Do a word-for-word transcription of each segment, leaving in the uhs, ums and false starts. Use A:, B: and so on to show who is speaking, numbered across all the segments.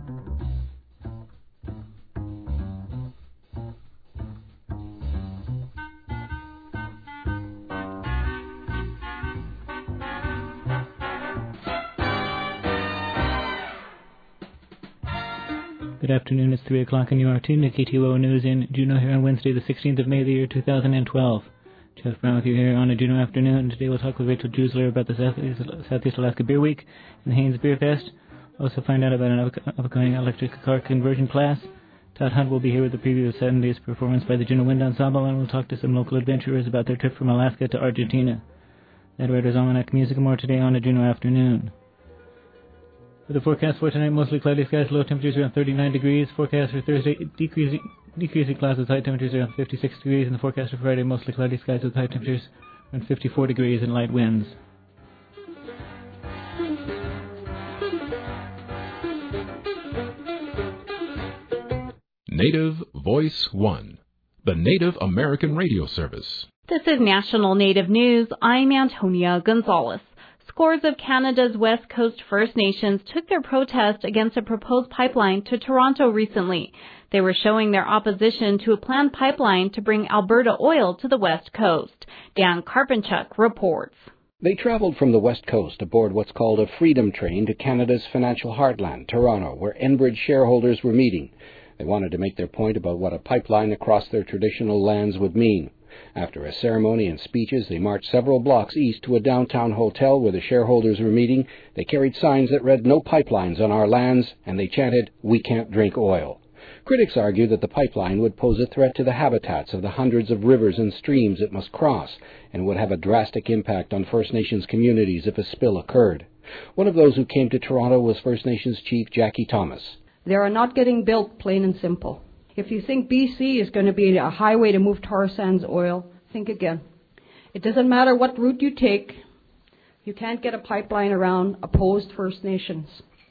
A: Good afternoon, it's three o'clock and you are tuned to K T O O News in Juneau here on Wednesday, the sixteenth of May, the year two thousand twelve. Jeff Brown with you here on a Juneau afternoon. Today we'll talk with Rachel Drusler about the Southeast, Southeast Alaska Beer Week and the Haines Beer Fest. We'll also find out about an upcoming electric car conversion class. Todd Hunt will be here with a preview of Sunday's performance by the Juneau Wind Ensemble, and we'll talk to some local adventurers about their trip from Alaska to Argentina. That Writer's Almanac Music and more today on a Juneau afternoon. For the forecast for tonight, mostly cloudy skies, low temperatures around thirty-nine degrees. Forecast for Thursday, decreasing, decreasing clouds with high temperatures around fifty-six degrees. And the forecast for Friday, mostly cloudy skies with high temperatures around fifty-four degrees and light winds.
B: Native Voice One, the Native American radio service.
C: This is National Native News. I'm Antonia Gonzalez. Scores of Canada's West Coast First Nations took their protest against a proposed pipeline to Toronto recently. They were showing their opposition to a planned pipeline to bring Alberta oil to the West Coast. Dan Karpinchuk reports.
D: They traveled from the West Coast aboard what's called a Freedom Train to Canada's financial heartland, Toronto, where Enbridge shareholders were meeting. They wanted to make their point about what a pipeline across their traditional lands would mean. After a ceremony and speeches, they marched several blocks east to a downtown hotel where the shareholders were meeting. They carried signs that read, "No pipelines on our lands," and they chanted, "We can't drink oil." Critics argue that the pipeline would pose a threat to the habitats of the hundreds of rivers and streams it must cross, and would have a drastic impact on First Nations communities if a spill occurred. One of those who came to Toronto was First Nations Chief Jackie Thomas.
E: They are not getting built, plain and simple. If you think B C is going to be a highway to move tar sands oil, think again. It doesn't matter what route you take, you can't get a pipeline around opposed First Nations.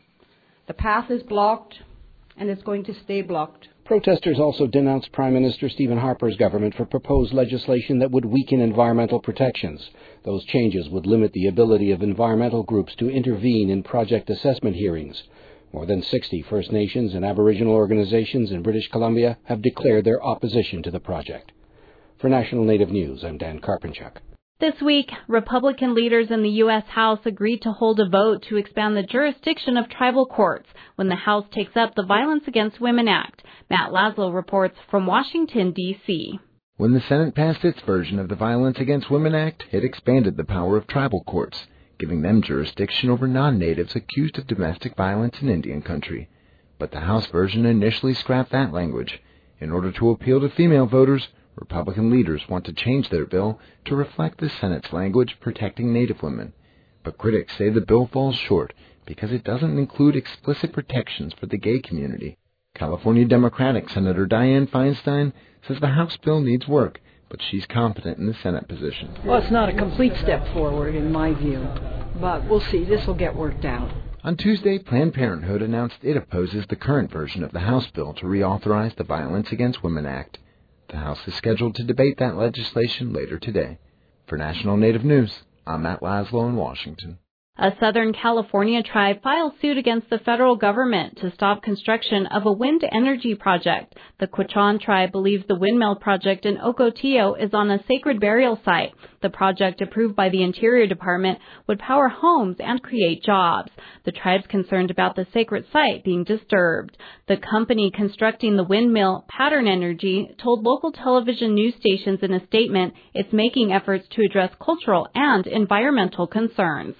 E: The path is blocked, and it's going to stay blocked.
D: Protesters also denounced Prime Minister Stephen Harper's government for proposed legislation that would weaken environmental protections. Those changes would limit the ability of environmental groups to intervene in project assessment hearings. More than sixty First Nations and Aboriginal organizations in British Columbia have declared their opposition to the project. For National Native News, I'm Dan Karpinchuk.
C: This week, Republican leaders in the U S House agreed to hold a vote to expand the jurisdiction of tribal courts when the House takes up the Violence Against Women Act. Matt Laszlo reports from Washington, D C
F: When the Senate passed its version of the Violence Against Women Act, it expanded the power of tribal courts, giving them jurisdiction over non-natives accused of domestic violence in Indian country. But the House version initially scrapped that language. In order to appeal to female voters, Republican leaders want to change their bill to reflect the Senate's language protecting Native women. But critics say the bill falls short because it doesn't include explicit protections for the gay community. California Democratic Senator Dianne Feinstein says the House bill needs work, but she's confident in the Senate position.
G: Well, it's not a complete step forward in my view, but we'll see. This will get worked out.
F: On Tuesday, Planned Parenthood announced it opposes the current version of the House bill to reauthorize the Violence Against Women Act. The House is scheduled to debate that legislation later today. For National Native News, I'm Matt Laszlo in Washington.
C: A Southern California tribe filed suit against the federal government to stop construction of a wind energy project. The Quechan tribe believes the windmill project in Ocotillo is on a sacred burial site. The project, approved by the Interior Department, would power homes and create jobs. The tribe's concerned about the sacred site being disturbed. The company constructing the windmill, Pattern Energy, told local television news stations in a statement it's making efforts to address cultural and environmental concerns.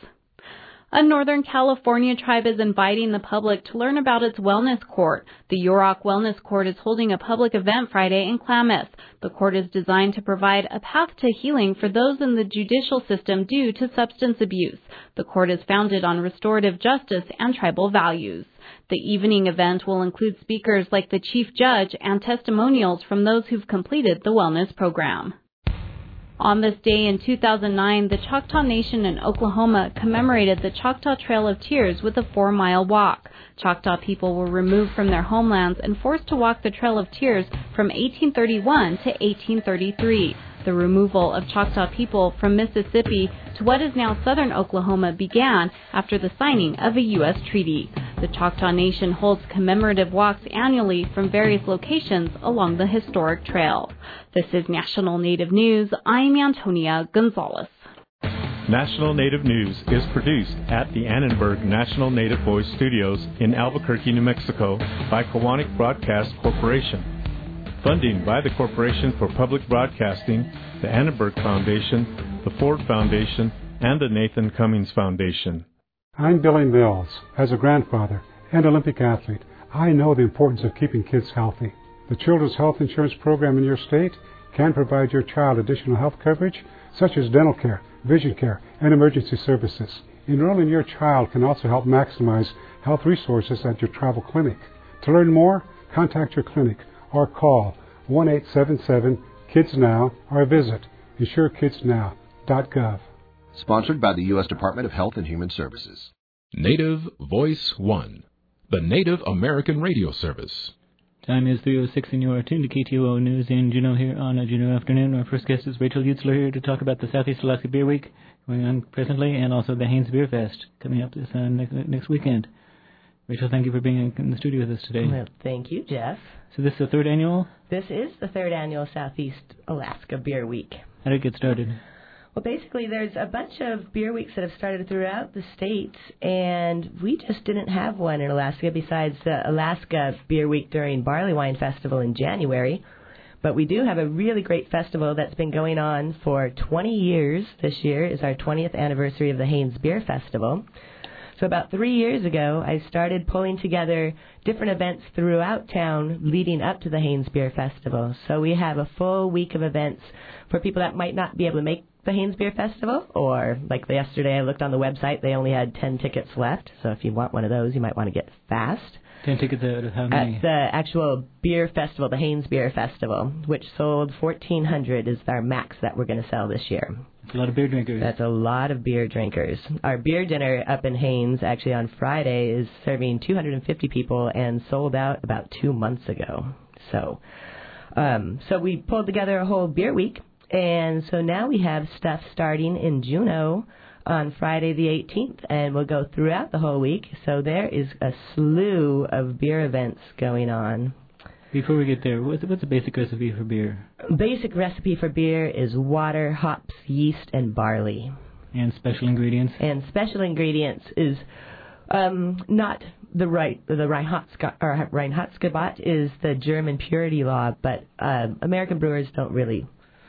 C: A Northern California tribe is inviting the public to learn about its wellness court. The Yurok Wellness Court is holding a public event Friday in Klamath. The court is designed to provide a path to healing for those in the judicial system due to substance abuse. The court is founded on restorative justice and tribal values. The evening event will include speakers like the chief judge and testimonials from those who've completed the wellness program. On this day in two thousand nine, the Choctaw Nation in Oklahoma commemorated the Choctaw Trail of Tears with a four-mile walk. Choctaw people were removed from their homelands and forced to walk the Trail of Tears from eighteen thirty-one to eighteen thirty-three. The removal of Choctaw people from Mississippi to what is now southern Oklahoma began after the signing of a U S treaty. The Choctaw Nation holds commemorative walks annually from various locations along the historic trail. This is National Native News. I'm Antonia Gonzalez.
H: National Native News is produced at the Annenberg National Native Voice Studios in Albuquerque, New Mexico by Kiwanis Broadcast Corporation. Funding by the Corporation for Public Broadcasting, the Annenberg Foundation, the Ford Foundation, and the Nathan Cummings Foundation.
I: I'm Billy Mills. As a grandfather and Olympic athlete, I know the importance of keeping kids healthy. The Children's Health Insurance Program in your state can provide your child additional health coverage, such as dental care, vision care, and emergency services. Enrolling your child can also help maximize health resources at your travel clinic. To learn more, contact your clinic or call one eight seven seven kids now or visit insure kids now dot gov.
J: Sponsored by the U S Department of Health and Human Services.
B: Native Voice One, the Native American radio service.
A: Time is three oh six and you are tuned to K T O O News in Juneau here on a Juneau afternoon. Our first guest is Rachel Utzler here to talk about the Southeast Alaska Beer Week going on presently and also the Haines Beer Fest coming up this uh, next, next weekend. Rachel, thank you for being in the studio with us today.
K: Well, thank you, Jeff.
A: So this is the third annual?
K: This is the third annual Southeast Alaska Beer Week.
A: How did it get started?
K: Well, basically, there's a bunch of beer weeks that have started throughout the states, and we just didn't have one in Alaska besides the Alaska Beer Week during Barley Wine Festival in January. But we do have a really great festival that's been going on for twenty years. This year is our twentieth anniversary of the Haines Beer Festival. So about three years ago, I started pulling together different events throughout town leading up to the Haines Beer Festival. So we have a full week of events for people that might not be able to make the Haines Beer Festival, or like yesterday I looked on the website, they only had ten tickets left. So if you want one of those, you might want to get fast.
A: ten tickets out of how many?
K: At the actual beer festival, the Haines Beer Festival, which sold fourteen hundred is our max that we're going to sell this year.
A: That's a lot of beer drinkers.
K: That's a lot of beer drinkers. Our beer dinner up in Haines, actually on Friday, is serving two hundred fifty people and sold out about two months ago. So, um, so we pulled together a whole beer week, and so now we have stuff starting in Juneau on Friday the eighteenth, and we'll go throughout the whole week. So there is a slew of beer events going on.
A: Before we get there, what's, what's the basic recipe for beer?
K: Basic recipe for beer is water, hops, yeast, and barley.
A: And special ingredients?
K: And special ingredients is um, not the right, the Reinheitsgebot, or Reinheitsgebot is the German purity law, but uh, American brewers don't really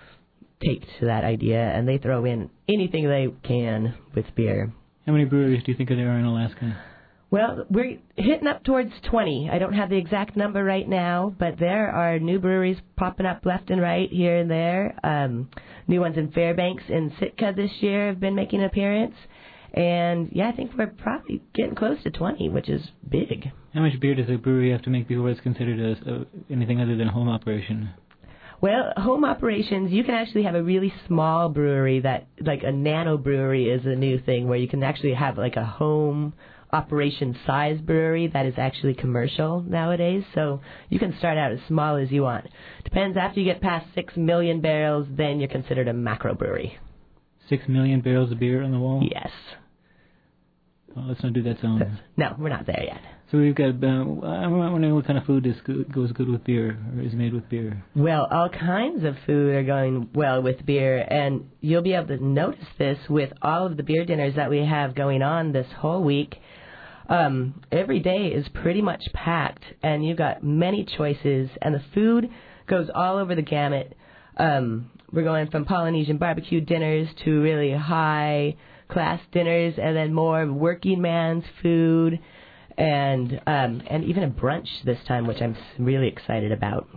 K: take to that idea, and they throw in anything they can with beer.
A: How many breweries do you think there are in Alaska?
K: Well, we're hitting up towards twenty. I don't have the exact number right now, but there are new breweries popping up left and right here and there. Um, new ones in Fairbanks and Sitka this year have been making an appearance. And, yeah, I think we're probably getting close to twenty, which is big.
A: How much beer does a brewery have to make before it's considered a, a, anything other than a home operation?
K: Well, home operations, you can actually have a really small brewery that, like a nano brewery is a new thing where you can actually have like a home operation size brewery that is actually commercial nowadays. So you can start out as small as you want. Depends, after you get past six million barrels, then you're considered a macro brewery.
A: Six million barrels of beer on the wall?
K: Yes.
A: Well, let's not do that song.
K: No, we're not there yet.
A: So we've got, uh, I'm wondering what kind of food is good, goes good with beer, or is made with beer.
K: Well, all kinds of food are going well with beer, and you'll be able to notice this with all of the beer dinners that we have going on this whole week. Um, every day is pretty much packed, and you've got many choices, and the food goes all over the gamut. Um, we're going from Polynesian barbecue dinners to really high-class dinners, and then more working man's food, and um, and even a brunch this time, which I'm really excited about.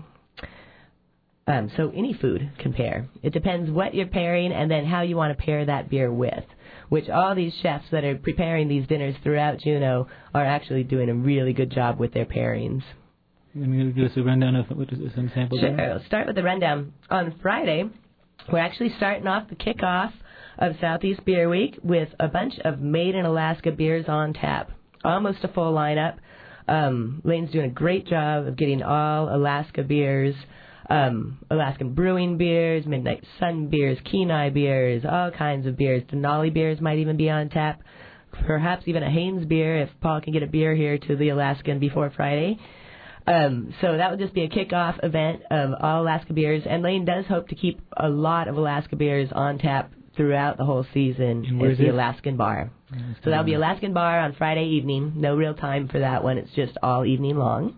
K: Um, so any food can pair. It depends what you're pairing and then how you want to pair that beer with, which all these chefs that are preparing these dinners throughout Juneau are actually doing a really good job with their pairings.
A: You're going to give us a rundown of what is some samples?
K: Sure. I'll start with the rundown. On Friday, we're actually starting off the kickoff of Southeast Beer Week with a bunch of made-in-Alaska beers on tap. Almost a full lineup. Um, Lane's doing a great job of getting all Alaska beers Um, Alaskan Brewing beers, Midnight Sun beers, Kenai beers, all kinds of beers. Denali beers might even be on tap. Perhaps even a Haines beer if Paul can get a beer here to the Alaskan before Friday. Um, so that would just be a kickoff event of all Alaska beers. And Lane does hope to keep a lot of Alaska beers on tap throughout the whole season at the it? Alaskan Bar. Alaskan so that'll be Alaskan Bar on Friday evening. No real time for that one. It's just all evening long.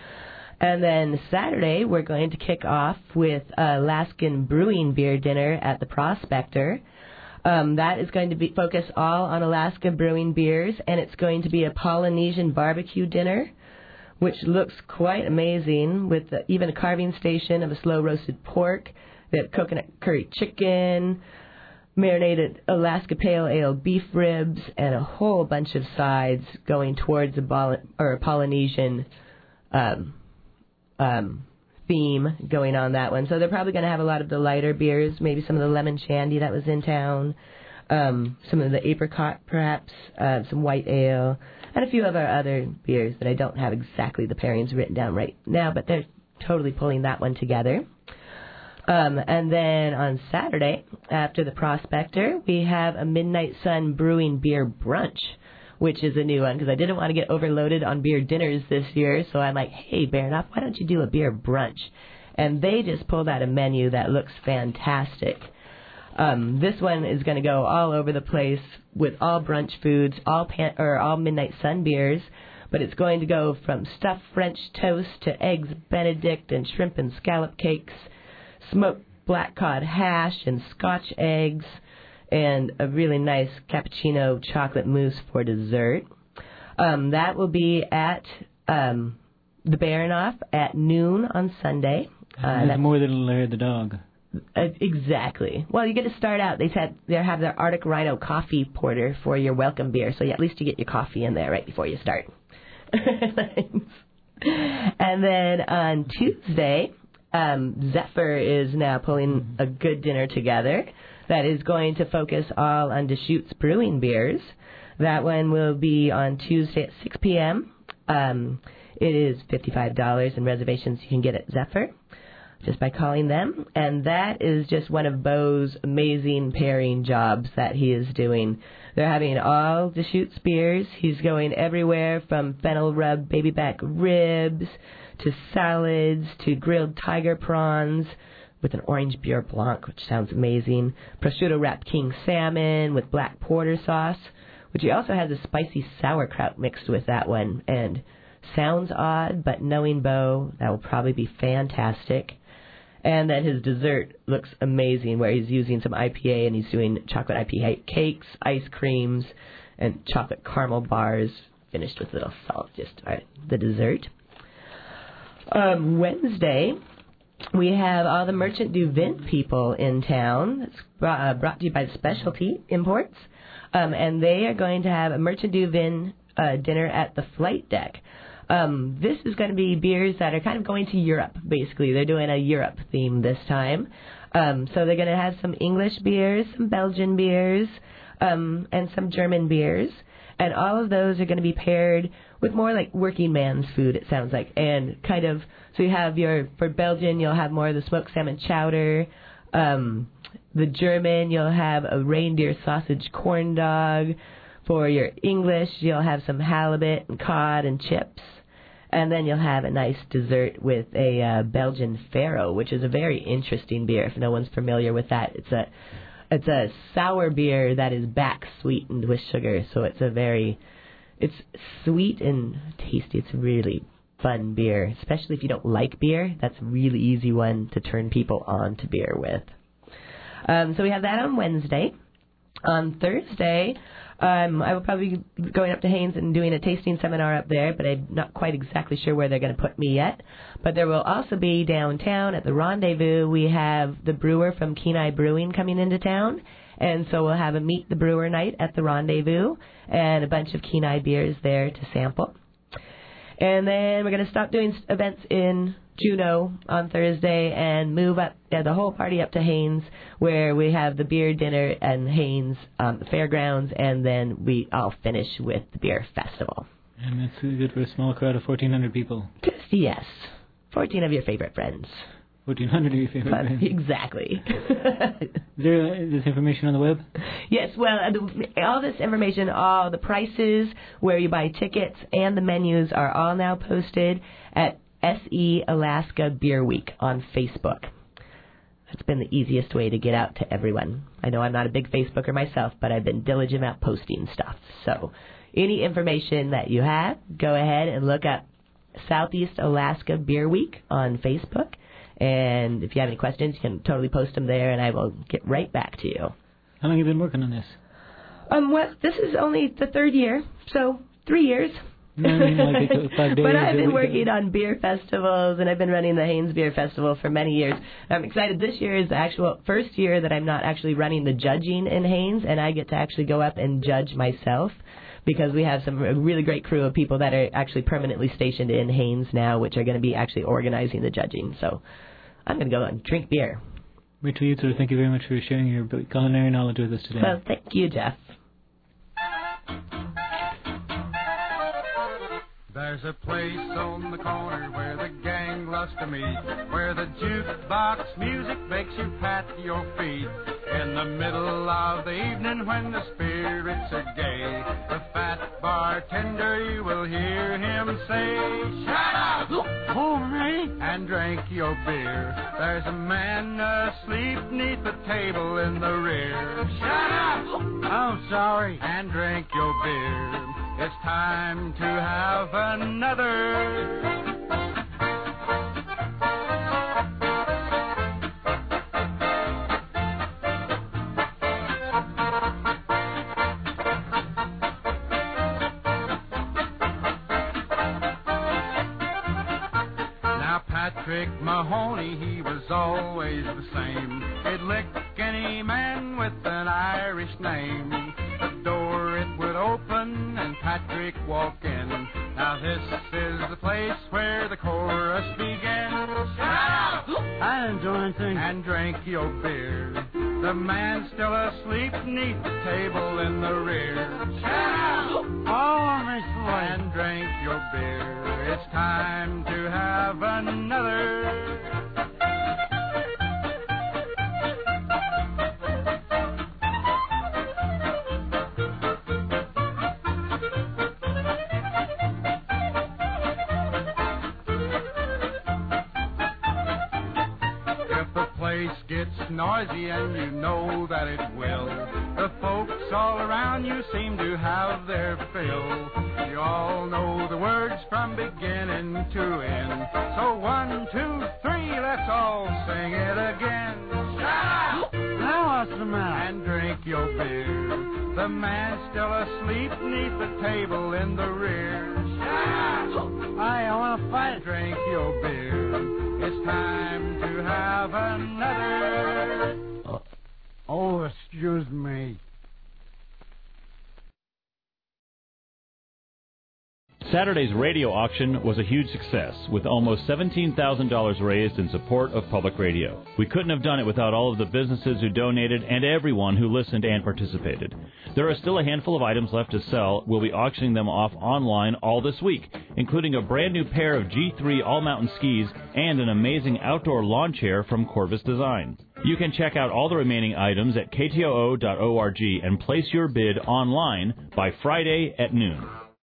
K: And then Saturday, we're going to kick off with Alaskan Brewing Beer Dinner at the Prospector. Um, that is going to be focus all on Alaska brewing beers, and it's going to be a Polynesian barbecue dinner, which looks quite amazing, with the, even a carving station of a slow-roasted pork. They have coconut curry chicken, marinated Alaska Pale Ale beef ribs, and a whole bunch of sides going towards a, Bol- or a Polynesian um Um, theme going on that one. So they're probably going to have a lot of the lighter beers, maybe some of the lemon shandy that was in town, um, some of the apricot perhaps, uh, some white ale, and a few of our other beers that I don't have exactly the pairings written down right now, but they're totally pulling that one together. Um, and then on Saturday, after the Prospector, we have a Midnight Sun Brewing Beer Brunch, which is a new one, because I didn't want to get overloaded on beer dinners this year, so I'm like, hey, Baranoff, why don't you do a beer brunch? And they just pulled out a menu that looks fantastic. Um, this one is going to go all over the place with all brunch foods, all pan- or all Midnight Sun beers, but it's going to go from stuffed French toast to eggs Benedict and shrimp and scallop cakes, smoked black cod hash and Scotch eggs, and a really nice cappuccino chocolate mousse for dessert. Um, that will be at um, the Baranoff at noon on Sunday.
A: Uh, that's, that's more than Larry the dog.
K: Uh, exactly. Well, you get to start out. They said they have their Arctic Rhino coffee porter for your welcome beer, so at least you get your coffee in there right before you start. And then on Tuesday, um, Zephyr is now pulling a good dinner together that is going to focus all on Deschutes Brewing beers. That one will be on Tuesday at six p.m. Um, it is fifty-five dollars, and reservations you can get at Zephyr just by calling them. And that is just one of Bo's amazing pairing jobs that he is doing. They're having all Deschutes beers. He's going everywhere from fennel rub baby back ribs to salads to grilled tiger prawns with an orange beer blanc, which sounds amazing. Prosciutto wrapped king salmon with black porter sauce, which he also has a spicy sauerkraut mixed with that one. And sounds odd, but knowing Bo, that will probably be fantastic. And then his dessert looks amazing, where he's using some I P A and he's doing chocolate I P A cakes, ice creams, and chocolate caramel bars finished with a little salt, just uh, the dessert. Um, Wednesday, we have all the Merchant du Vin people in town. It's brought, uh, brought to you by Specialty Imports. Um, and they are going to have a Merchant du Vin uh, dinner at the Flight Deck. Um, this is going to be beers that are kind of going to Europe, basically. They're doing a Europe theme this time. Um, so they're going to have some English beers, some Belgian beers, um, and some German beers. And all of those are going to be paired with more like working man's food, it sounds like. And kind of, so you have your, for Belgian, you'll have more of the smoked salmon chowder. Um, the German, you'll have a reindeer sausage corn dog. For your English, you'll have some halibut and cod and chips. And then you'll have a nice dessert with a uh, Belgian Faro, which is a very interesting beer if no one's familiar with that. It's a it's a sour beer that is back sweetened with sugar, so it's a very it's sweet and tasty. It's a really fun beer, especially if you don't like beer. That's a really easy one to turn people on to beer with. Um, so we have that on Wednesday. On Thursday, um, I will probably be going up to Haines and doing a tasting seminar up there, but I'm not quite exactly sure where they're going to put me yet. But there will also be downtown at the Rendezvous, we have the brewer from Kenai Brewing coming into town. And so we'll have a Meet the Brewer night at the Rendezvous and a bunch of Kenai beers there to sample. And then we're going to stop doing events in Juneau on Thursday and move up uh, the whole party up to Haines, where we have the beer dinner and Haines um, fairgrounds, and then we all finish with the beer festival.
A: And that's good for a small crowd of fourteen hundred people.
K: Just, yes. fourteen of your favorite friends.
A: fourteen hundred of your favorite
K: But
A: bands.
K: exactly.
A: Is there uh, this information on the web?
K: Yes, well, uh, the, all this information, all the prices, where you buy tickets, and the menus are all now posted at S E Alaska Beer Week on Facebook. That's been the easiest way to get out to everyone. I know I'm not a big Facebooker myself, but I've been diligent about posting stuff. So any information that you have, go ahead and look up Southeast Alaska Beer Week on Facebook. And if you have any questions, you can totally post them there, and I will get right back to you.
A: How long have you been working on this?
K: Um, well, this is only the third year, so three years.
A: No, I mean, like a- five days
K: But I've
A: a
K: been
A: week.
K: working on beer festivals, and I've been running the Haynes Beer Festival for many years. I'm excited. This year is the actual first year that I'm not actually running the judging in Haynes, and I get to actually go up and judge myself, because we have some a really great crew of people that are actually permanently stationed in Haynes now, which are going to be actually organizing the judging. So I'm going to go and drink beer.
A: Rachel Utzer, thank you very much for sharing your culinary knowledge with us today.
K: Well, thank you, Jeff.
L: There's a place on the corner where the gang loves to meet, where the jukebox music makes you pat your feet. In the middle of the evening when the spirits are gay, the fat bartender, you will hear him say, "Shut up, for me, and drink your beer. There's a man asleep neath the table in the rear. Shut up, I'm sorry, and drink your beer. It's time to have another." Now Patrick Mahoney, he was always the same. He'd lick any man with an Irish name. The door it would open and Patrick walk in. Now this is the place where the chorus begins. Shut up! I didn't do anything. And drink your beer. The man's still asleep neath the table in the rear. Shut up! Oh, Miss Lloyd. And drink your beer. It's time to have another. Gets noisy and you know that it will. The folks all around you seem to have their fill. You all know the words from beginning to end. So one, two, three, let's all sing it again. Shut up! Now what's the matter? And drink your beer. The man's still asleep neath the table in the rear. Shut up! I want to fight. Drink your beer. It's time to have another. Uh, oh, excuse me.
M: Saturday's radio auction was a huge success, with almost seventeen thousand dollars raised in support of public radio. We couldn't have done it without all of the businesses who donated and everyone who listened and participated. There are still a handful of items left to sell. We'll be auctioning them off online all this week, including a brand new pair of G three all-mountain skis and an amazing outdoor lawn chair from Corvus Design. You can check out all the remaining items at K T O O dot org and place your bid online by Friday at noon.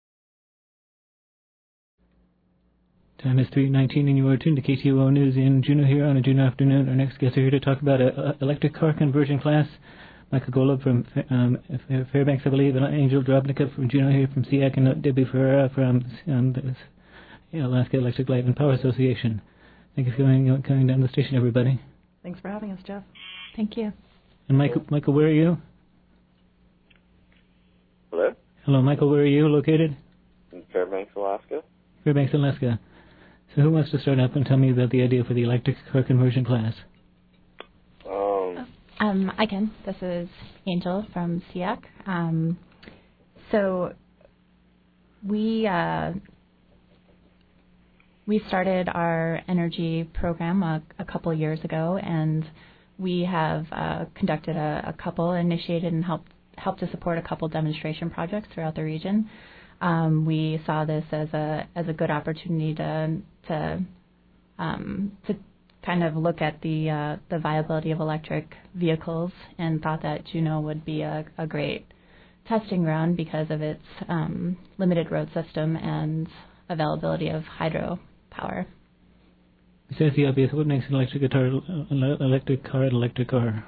A: Time is three nineteen, and you are tuned to K T O O News in Juneau here on a Juneau afternoon. Our next guests are here to talk about an electric car conversion class. Michael Golub from um, Fairbanks, I believe, and Angel Drobnica from Juneau here from S E A C, and Debbie Ferreira from um, the Alaska Electric Light and Power Association. Thank you for coming, coming down the station, everybody.
N: Thanks for having us, Jeff.
O: Thank you.
A: And Michael, Michael, where are you?
P: Hello?
A: Hello, Michael, where are you located?
P: In Fairbanks, Alaska.
A: Fairbanks, Alaska. So who wants to start up and tell me about the idea for the electric car conversion class?
P: Um,
O: um, I can. This is Angel from S E A C. Um, so we uh, we started our energy program a, a couple years ago, and we have uh, conducted a, a couple, initiated and helped helped to support a couple demonstration projects throughout the region. Um, we saw this as a as a good opportunity to to um, to kind of look at the uh, the viability of electric vehicles and thought that Juneau would be a, a great testing ground because of its um, limited road system and availability of hydro power.
A: Besides the obvious, what makes an electric guitar, electric car an electric car?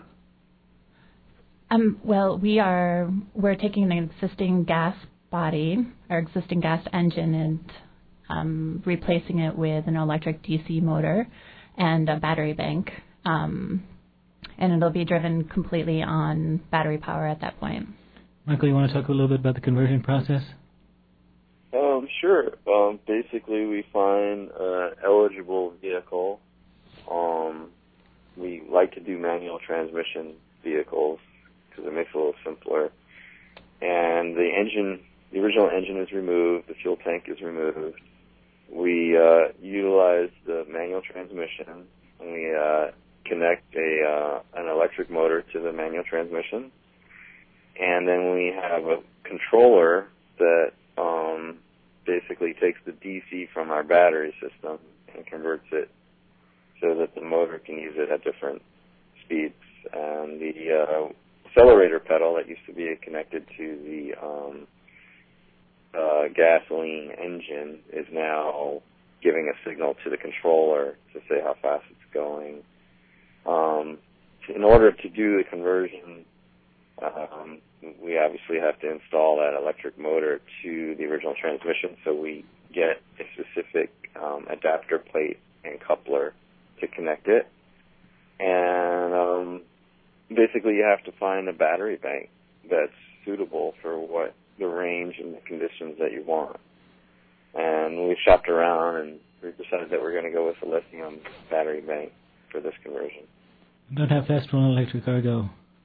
O: Um, well, we are we're taking an existing gas body, our existing gas engine, and um, replacing it with an electric D C motor and a battery bank, um, and it'll be driven completely on battery power at that point.
A: Michael, you want to talk a little bit about the conversion process?
P: Um, sure. Um, basically, we find an eligible vehicle. Um, we like to do manual transmission vehicles because it makes it a little simpler. And the engine, the original engine is removed, the fuel tank is removed. We uh, utilize the manual transmission, and we uh, connect a uh, an electric motor to the manual transmission. And then we have a controller that um, basically takes the D C from our battery system and converts it so that the motor can use it at different speeds. And the uh, accelerator pedal that used to be connected to the um, uh, gasoline engine is now giving a signal to the controller to say how fast it's going. Um, in order to do the conversion, um, we obviously have to install that electric motor to the original transmission, so we get a specific um, adapter plate and coupler to connect it. And um, basically you have to find a battery bank that's suitable for what the range and the conditions that you want. And we've shopped around and we decided that we're going to go with a lithium battery bank for this conversion.
A: About how fast will an electric car go?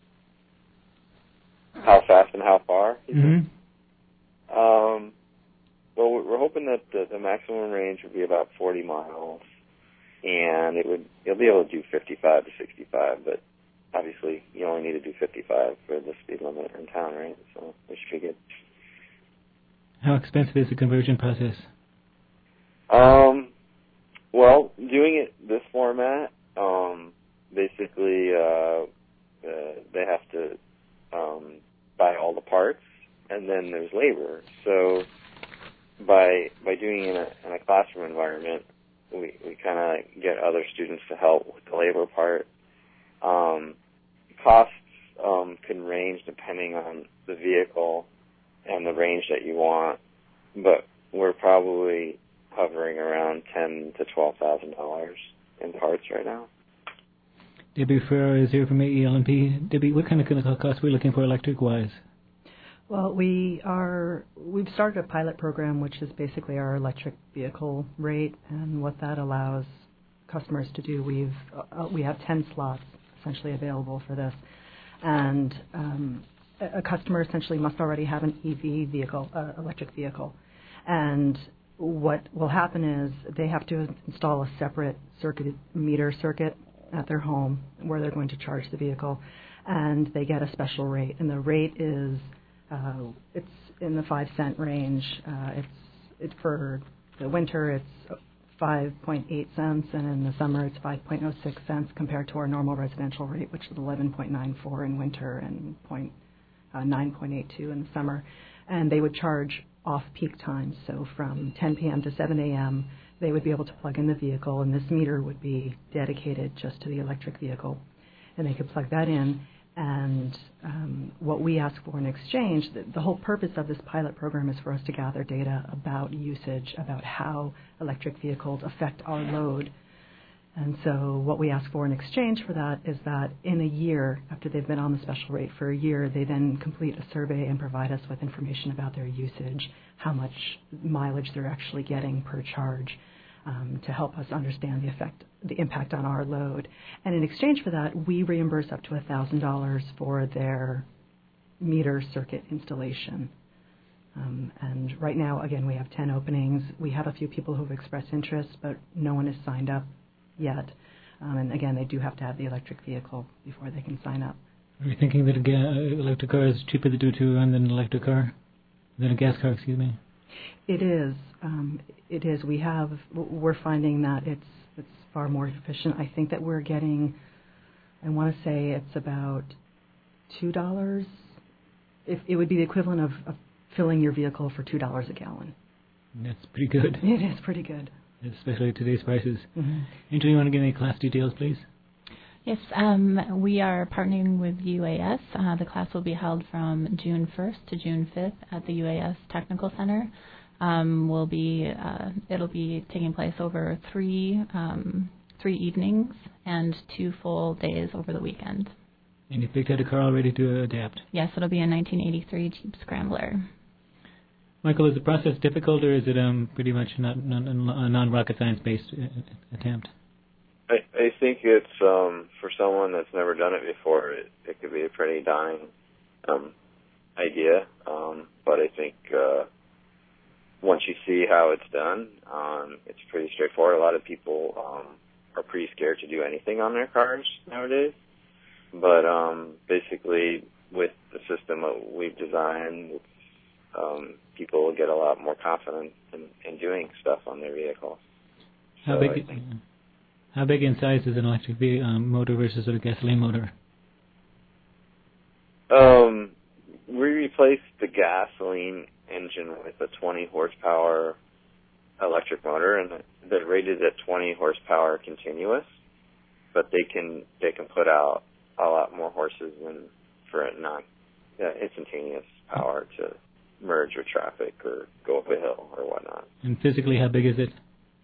P: How fast and how far?
A: Mm-hmm.
P: Um, well, we're hoping that the, the maximum range would be about forty miles, and it would you'll be able to do fifty-five to sixty-five, but obviously you only need to do fifty-five for the speed limit in town, right? So it should be good.
A: How expensive is the conversion process?
P: Um, well, doing it this format, um, basically uh, uh, they have to um, buy all the parts, and then there's labor. So by by doing it in a, in a classroom environment, we, we kind of get other students to help with the labor part. Um, costs um, can range depending on the vehicle and the range that you want, but we're probably hovering around ten to twelve thousand dollars in parts right now.
A: Debbie Ferrer is here from A E L N P. Debbie, what kind of costs are we looking for electric-wise?
N: Well, we are, we've started a pilot program, which is basically our electric vehicle rate, and what that allows customers to do, we've, uh, we have ten slots essentially available for this, and um, a customer essentially must already have an E V vehicle, uh, electric vehicle, and what will happen is they have to install a separate circuit meter circuit at their home where they're going to charge the vehicle, and they get a special rate, and the rate is uh, it's in the five cent range. Uh, it's it's for the winter it's five point eight cents, and in the summer it's five point oh six cents compared to our normal residential rate, which is eleven point nine four in winter and point uh, nine point eight two in the summer. And they would charge off-peak times, so from ten p.m. to seven a.m. they would be able to plug in the vehicle, and this meter would be dedicated just to the electric vehicle. And they could plug that in, and um, what we ask for in exchange, the, the whole purpose of this pilot program is for us to gather data about usage, about how electric vehicles affect our load. And so what we ask for in exchange for that is that in a year, after they've been on the special rate for a year, they then complete a survey and provide us with information about their usage, how much mileage they're actually getting per charge, um, to help us understand the effect, the impact on our load. And in exchange for that, we reimburse up to one thousand dollars for their meter circuit installation. Um, and right now, again, we have ten openings. We have a few people who have expressed interest, but no one has signed up yet. Um, and again, they do have to have the electric vehicle before they can sign up.
A: Are you thinking that an electric car is cheaper to do to run than an electric car? Than a gas car, excuse me?
N: It is. Um, it is. We have. We're finding that it's it's far more efficient. I think that we're getting. I want to say it's about two dollars. If it would be the equivalent of, of filling your vehicle for two dollars a gallon.
A: That's pretty good.
N: It is pretty good,
A: especially at today's prices.
N: Mm-hmm.
A: Angel, you want to give me class details, please?
O: Yes, um, we are partnering with U A S. Uh, the class will be held from June first to June fifth at the U A S Technical Center. Um, will be uh, it'll be taking place over three um, three evenings and two full days over the weekend.
A: And you picked out a car all ready to adapt?
O: Yes, it'll be a nineteen eighty-three Jeep Scrambler.
A: Michael, is the process difficult, or is it um, pretty much not, not, a non-rocket science-based attempt?
P: I, I think it's, um, for someone that's never done it before, it, it could be a pretty daunting um, idea. Um, but I think uh, once you see how it's done, um, it's pretty straightforward. A lot of people um, are pretty scared to do anything on their cars nowadays. But um, basically, with the system that we've designed, um, people will get a lot more confident in, in doing stuff on their vehicle.
A: How
P: so
A: big? How big in size is an electric vehicle, um, motor versus a gasoline motor?
P: Um, we replaced the gasoline engine with a twenty horsepower electric motor, and they're rated at twenty horsepower continuous. But they can they can put out a lot more horses than for a non uh, instantaneous power to merge with traffic or go up a hill or whatnot.
A: And physically, how big is it?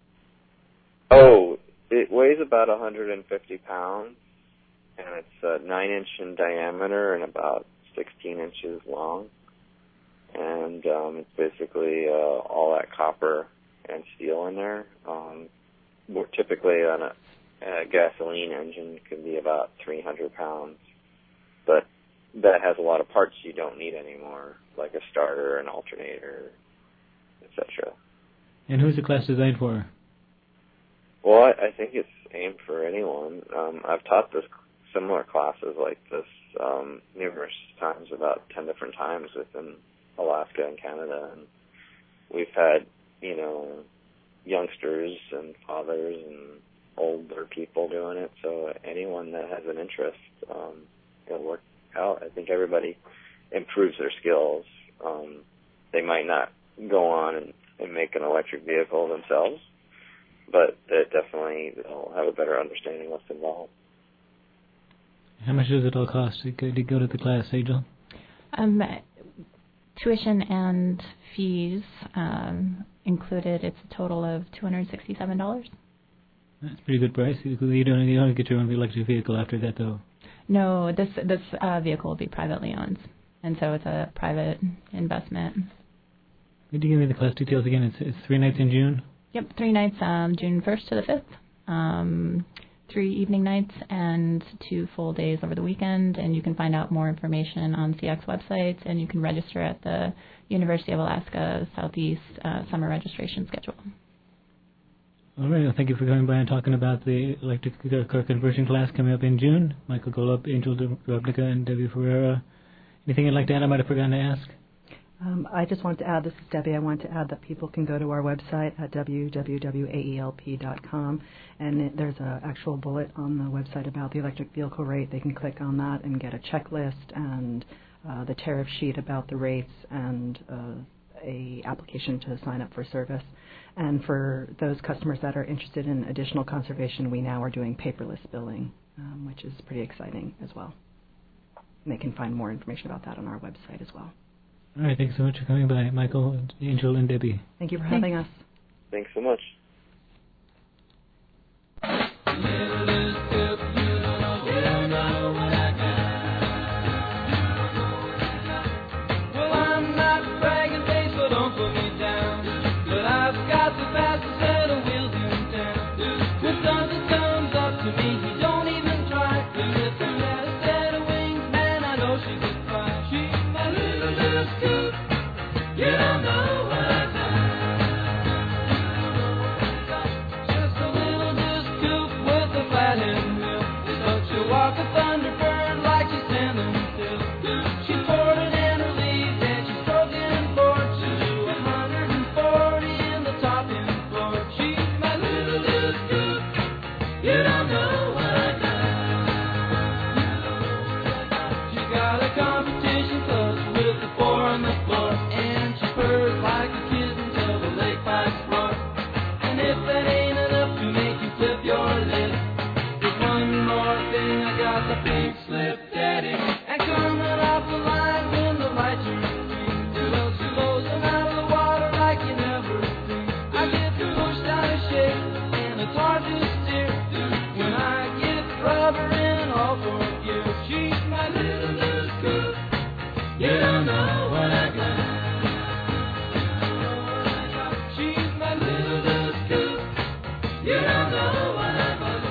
P: Oh, it weighs about one hundred fifty pounds, and it's uh, nine inch in diameter and about sixteen inches long. And um, it's basically uh, all that copper and steel in there. Um, we're typically on a A gasoline engine can be about three hundred pounds, but that has a lot of parts you don't need anymore, like a starter, an alternator, et cetera.
A: And who's the class designed for?
P: Well, I, I think it's aimed for anyone. Um, I've taught this similar classes like this um, numerous times, about ten different times within Alaska and Canada, and we've had, you know, youngsters and fathers and older people doing it, so anyone that has an interest, um, it'll work out. I think everybody improves their skills. Um, they might not go on and, and make an electric vehicle themselves, but it definitely they'll have a better understanding of what's involved.
A: How much does it all cost to go to, go to the class, Angel?
O: Um, tuition and fees um, included, it's a total of two hundred sixty-seven dollars.
A: That's a pretty good price. You don't, you don't get your own electric vehicle after that, though.
O: No, this this uh, vehicle will be privately owned, and so it's a private investment.
A: Could you give me the class details again? It's, it's three nights in June?
O: Yep, three nights, um, June first to the fifth, um, three evening nights, and two full days over the weekend. And you can find out more information on C X website, and you can register at the University of Alaska Southeast uh, summer registration schedule.
A: All right, well, thank you for coming by and talking about the electric car conversion class coming up in June. Michael Golub, Angel Drobnica, and Debbie Ferreira. Anything you'd like to add I might have forgotten to ask?
N: Um, I just wanted to add, this is Debbie, I want to add that people can go to our website at w w w dot a e l p dot com, and it, there's an actual bullet on the website about the electric vehicle rate. They can click on that and get a checklist and uh, the tariff sheet about the rates and uh, a application to sign up for service. And for those customers that are interested in additional conservation, we now are doing paperless billing, um, which is pretty exciting as well. And they can find more information about that on our website as well.
A: All right, thanks so much for coming by, Michael, Angel, and Debbie.
N: Thank you for having us.
P: Thanks so much.
Q: that ain't enough to make you flip your lip. There's one more thing, I got the pink slip daddy. And coming off the line when the light turns green. Two loads, two loads, I'm out of the water like you never seen. I get pushed out of shape, and it's hard to steer. When I get rubber in all four gears, she's my little loose coupe. You don't know what I got. She's my little loose coupe. You don't know what I got.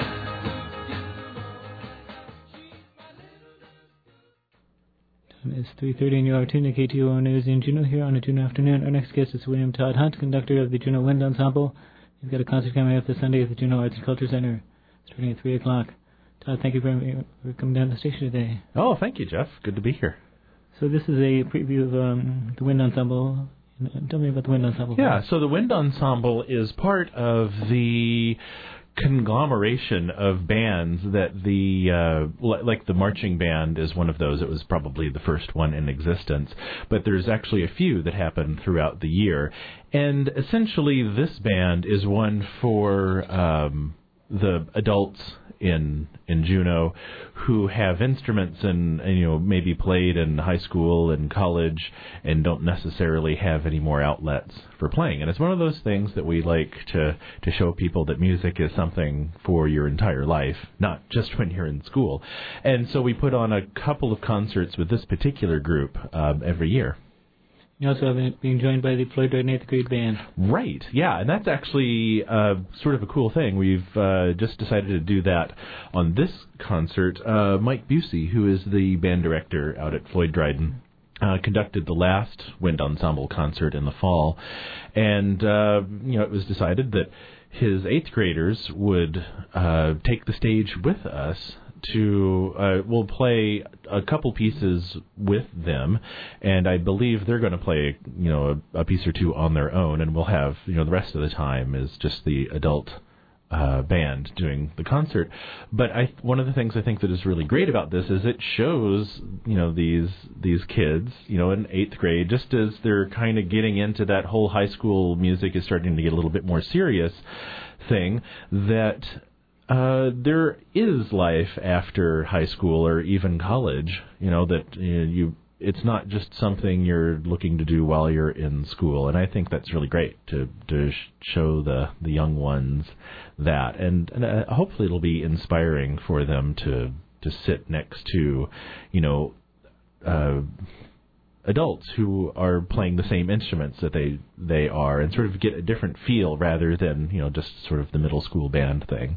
A: It's three thirty and you are tuned to K T O O News in Juneau here on a Juneau afternoon. Our next guest is William Todd Hunt, conductor of the Juneau Wind Ensemble. He's got a concert coming up this Sunday at the Juneau Arts and Culture Center, starting at three o'clock. Todd, thank you for, for coming down to the station today.
R: Oh, thank you, Jeff. Good to be here.
A: So this is a preview of um, the Wind Ensemble. Tell me about the Wind Ensemble.
R: Yeah, so the Wind Ensemble is part of the conglomeration of bands that the, uh, l- like the marching band is one of those. It was probably the first one in existence. But there's actually a few that happen throughout the year. And essentially this band is one for um, the adults in in Juneau who have instruments and, and you know maybe played in high school and college and don't necessarily have any more outlets for playing. And it's one of those things that we like to to show people that music is something for your entire life, not just when you're in school. And so we put on a couple of concerts with this particular group um, every year.
A: You also have being joined by the Floyd Dryden eighth Grade Band.
R: Right, yeah, and that's actually uh, sort of a cool thing. We've uh, just decided to do that on this concert. Uh, Mike Busey, who is the band director out at Floyd Dryden, uh, conducted the last Wind Ensemble concert in the fall, and uh, you know it was decided that his eighth graders would uh, take the stage with us. To uh, we'll play a couple pieces with them, and I believe they're going to play you know a, a piece or two on their own, and we'll have you know the rest of the time is just the adult uh, band doing the concert. But I one of the things I think that is really great about this is it shows you know these these kids you know in eighth grade, just as they're kind of getting into that whole high school music is starting to get a little bit more serious thing, that Uh, there is life after high school or even college, you know, that you, know, you it's not just something you're looking to do while you're in school. And I think that's really great to to show the, the young ones that. And, and uh, hopefully it'll be inspiring for them to, to sit next to, you know, uh, adults who are playing the same instruments that they, they are and sort of get a different feel rather than, you know, just sort of the middle school band thing.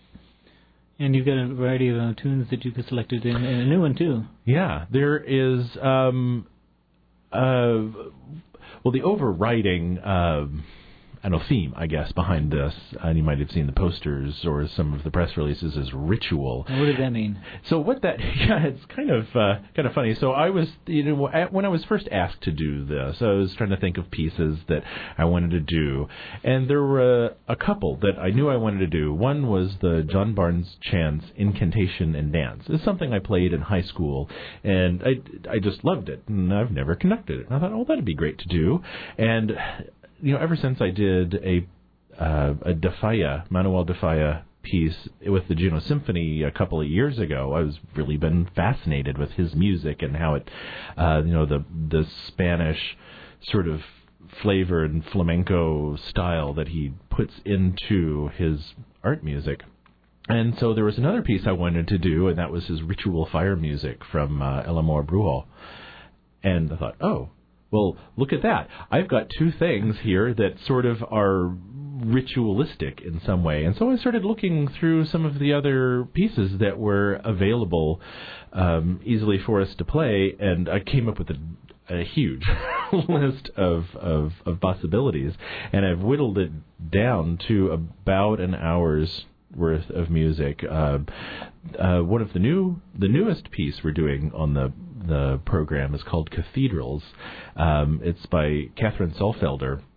A: And you've got a variety of uh, tunes that you've selected, and, and a new one, too.
R: Yeah, there is, um, uh, well, the overriding, uh, I don't know, theme, I guess, behind this, and you might have seen the posters or some of the press releases, is ritual.
A: And what does that mean?
R: So what that, yeah, it's kind of uh, kind of funny. So I was, you know, when I was first asked to do this, I was trying to think of pieces that I wanted to do, and there were a couple that I knew I wanted to do. One was the John Barnes Chant's Incantation and Dance. It's something I played in high school, and I, I just loved it, and I've never conducted it. And I thought, oh, that'd be great to do, and you know, ever since I did a uh, a De Falla, Manuel De Falla piece with the Juneau Symphony a couple of years ago, I was really been fascinated with his music and how it, uh, you know, the the Spanish sort of flavor and flamenco style that he puts into his art music. And so there was another piece I wanted to do, and that was his ritual fire music from uh, El Amor Brujo. And I thought, oh, well, look at that. I've got two things here that sort of are ritualistic in some way. And so I started looking through some of the other pieces that were available um, easily for us to play, and I came up with a, a huge list of, of, of possibilities. And I've whittled it down to about an hour's worth of music. Uh, uh, one of the new, the newest piece we're doing on the the program is called Cathedrals. Um, it's by Catherine Solfelder,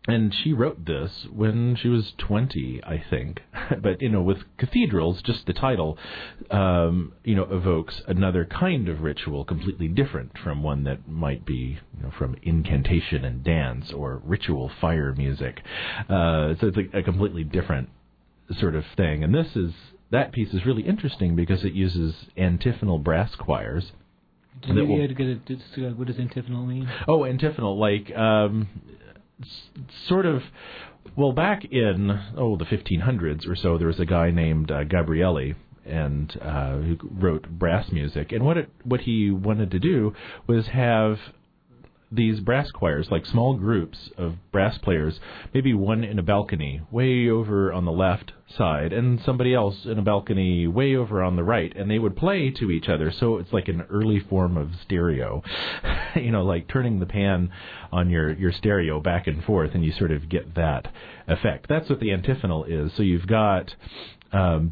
R: And she wrote this when she was twenty, I think. But, you know, with cathedrals, just the title, um, you know, evokes another kind of ritual completely different from one that might be, you know, from incantation and dance or ritual fire music. Uh, so it's a, a completely different sort of thing. And this is, that piece is really interesting because it uses antiphonal brass choirs.
A: Did you will, get a, what does antiphonal mean?
R: Oh, antiphonal, like... Um, sort of, well, back in, oh, the fifteen hundreds or so, there was a guy named uh, Gabrielli, and uh, who wrote brass music. And what it, what he wanted to do was have these brass choirs, like small groups of brass players, maybe one in a balcony way over on the left side and somebody else in a balcony way over on the right, and they would play to each other. So it's like an early form of stereo, you know, like turning the pan on your, your stereo back and forth, and you sort of get that effect. That's what the antiphonal is. So you've got um,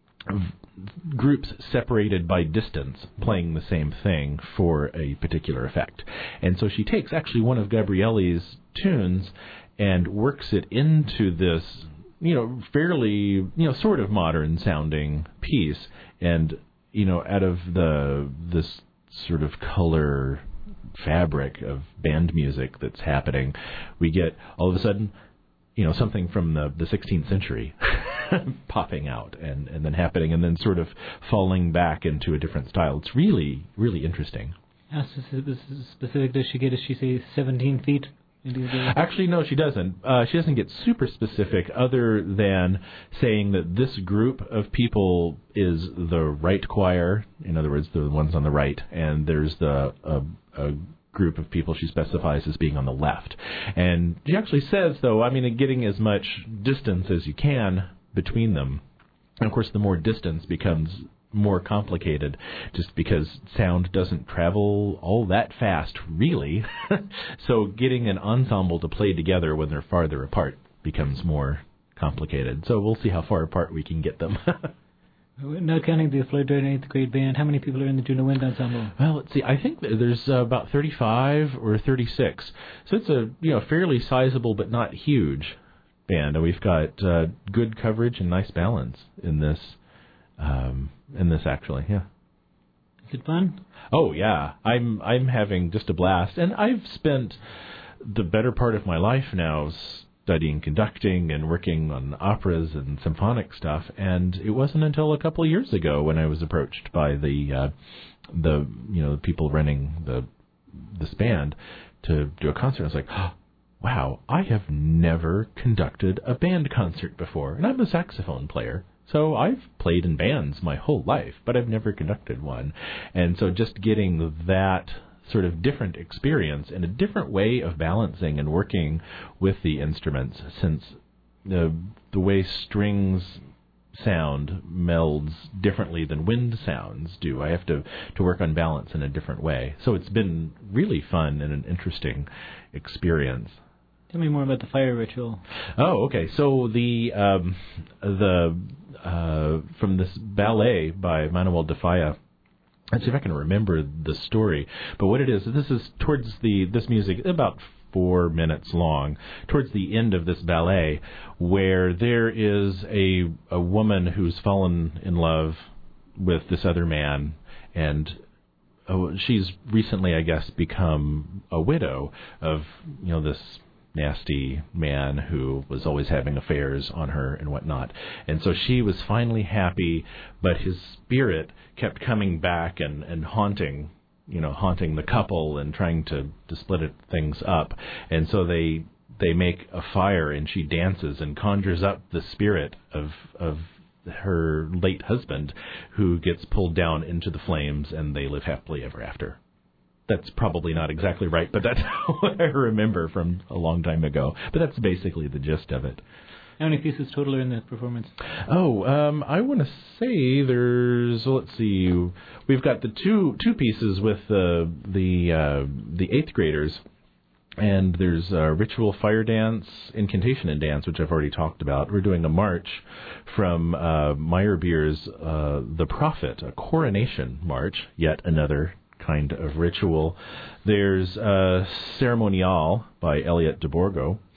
R: groups separated by distance playing the same thing for a particular effect. And so she takes actually one of Gabrielli's tunes and works it into this, you know, fairly, you know, sort of modern sounding piece. And, you know, out of the this sort of color fabric of band music that's happening, we get all of a sudden, you know, something from the, the sixteenth century popping out and, and then happening and then sort of falling back into a different style. It's really, really interesting.
A: How specific does she get? Does she say seventeen feet?
R: Actually, no, she doesn't. Uh, she doesn't get super specific other than saying that this group of people is the right choir, in other words, the ones on the right, and there's the uh, a group of people she specifies as being on the left. And she actually says, though, I mean, getting as much distance as you can between them. And, of course, the more distance becomes more complicated just because sound doesn't travel all that fast, really. So getting an ensemble to play together when they're farther apart becomes more complicated. So we'll see how far apart we can get them.
A: Not counting the Floyd Dryden eighth grade band, how many people are in the Juno Wind Ensemble?
R: Well, let's see. I think there's uh, about thirty-five or thirty-six. So it's a, you know, fairly sizable but not huge band. And we've got uh, good coverage and nice balance in this. Um, in this, actually, yeah.
A: Is it fun?
R: Oh yeah, I'm I'm having just a blast, and I've spent the better part of my life now studying conducting and working on operas and symphonic stuff. And it wasn't until a couple of years ago when I was approached by the uh, the you know the people running the this band to do a concert. I was like, oh, wow, I have never conducted a band concert before, and I'm a saxophone player. So I've played in bands my whole life, but I've never conducted one. And so just getting that sort of different experience and a different way of balancing and working with the instruments, since the, the way strings sound melds differently than wind sounds do. I have to, to work on balance in a different way. So it's been really fun and an interesting experience.
A: Tell me more about the fire ritual.
R: Oh, okay. So the um, the uh, from this ballet by Manuel de Falla. Let's see if I can remember the story. But what it is, this is towards the this music about four minutes long, towards the end of this ballet, where there is a a woman who's fallen in love with this other man, and oh, she's recently, I guess, become a widow of you know this nasty man who was always having affairs on her and whatnot. And so she was finally happy, but his spirit kept coming back and, and haunting, you know, haunting the couple and trying to, to split it, things up. And so they they make a fire, and she dances and conjures up the spirit of of her late husband, who gets pulled down into the flames, and they live happily ever after. That's probably not exactly right, but that's what I remember from a long time ago. But that's basically the gist of it.
A: How many pieces total are in the performance?
R: Oh, um, I want to say there's, well, let's see, we've got the two two pieces with the the uh, the eighth graders, and there's a ritual fire dance, incantation and dance, which I've already talked about. We're doing a march from uh, Meyerbeer's uh, The Prophet, a coronation march, yet another kind of ritual. There's uh, Ceremonial by Elliot de Borgo,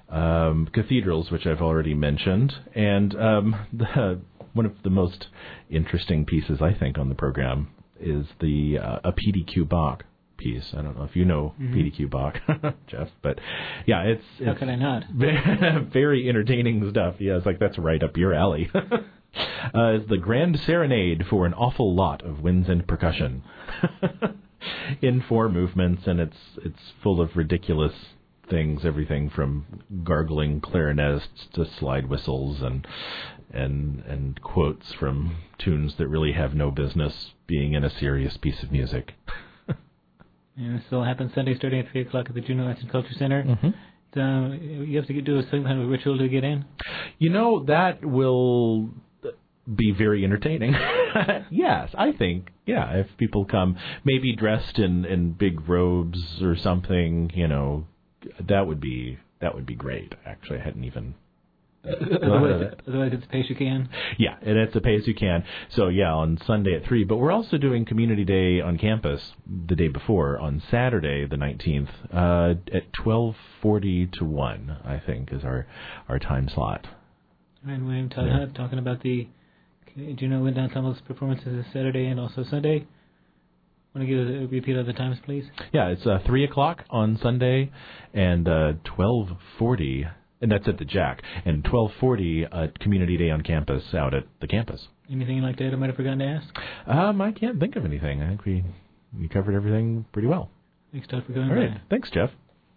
R: um, cathedrals, which I've already mentioned, and um, the, one of the most interesting pieces, I think, on the program is the uh, a P D Q Bach piece. I don't know if you know mm-hmm. P D Q Bach, Jeff, but yeah, it's, it's
A: how can I not?
R: Very entertaining stuff. Yeah, it's like that's right up your alley. uh, it's the Grand Serenade for an Awful Lot of Winds and Percussion in four movements, and it's it's full of ridiculous things, everything from gargling clarinets to slide whistles and and and quotes from tunes that really have no business being in a serious piece of music.
A: Yeah, this will happen Sunday starting at three o'clock at the Juneau Arts and Culture Center.
R: Mm-hmm.
A: Uh, you have to do some kind of ritual to get in?
R: You know, that will be very entertaining. Yes, I think, yeah, if people come, maybe dressed in, in big robes or something, you know, that would be that would be great. Actually, I hadn't even...
A: Otherwise, otherwise it's pay as you can.
R: Yeah, and it's a pay as you can. So yeah, on Sunday at three. But we're also doing Community Day on campus the day before on Saturday the nineteenth uh, at twelve forty to one. I think is our our time slot.
A: And we're t- yeah. talking about the do you know Wind Ensemble's performances this Saturday and also Sunday. Want to give a repeat of the times, please?
R: Yeah, it's uh, three o'clock on Sunday and uh, twelve forty. And that's at the Jack. And twelve forty at Community Day on campus out at the campus.
A: Anything you'd like to add I might have forgotten to ask?
R: Um, I can't think of anything. I think we we covered everything pretty well.
A: Thanks, Todd, for going
R: All right.
A: by.
R: Thanks, Jeff.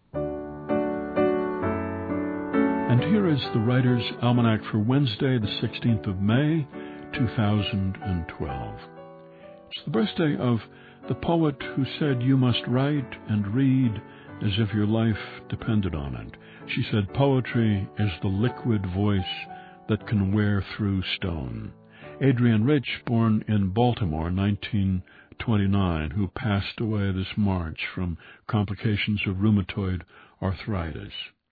S: And here is the Writer's Almanac for Wednesday, the sixteenth of May, two thousand twelve. It's the birthday of the poet who said you must write and read as if your life depended on it. She said, poetry is the liquid voice that can wear through stone. Adrienne Rich, born in Baltimore, nineteen twenty-nine, who passed away this March from complications of rheumatoid arthritis.